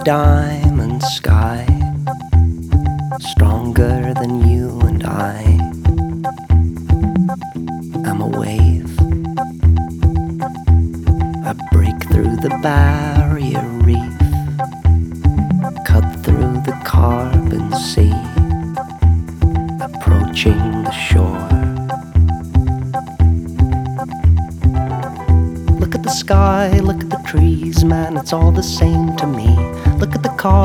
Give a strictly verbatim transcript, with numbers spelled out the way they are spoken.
diamond sky, stronger than you and I. I'm a wave. I break through the barrier reef, cut through the carbon sea, approaching the shore. Look at the sky, look at the trees, man, it's all the same to me. Look at the car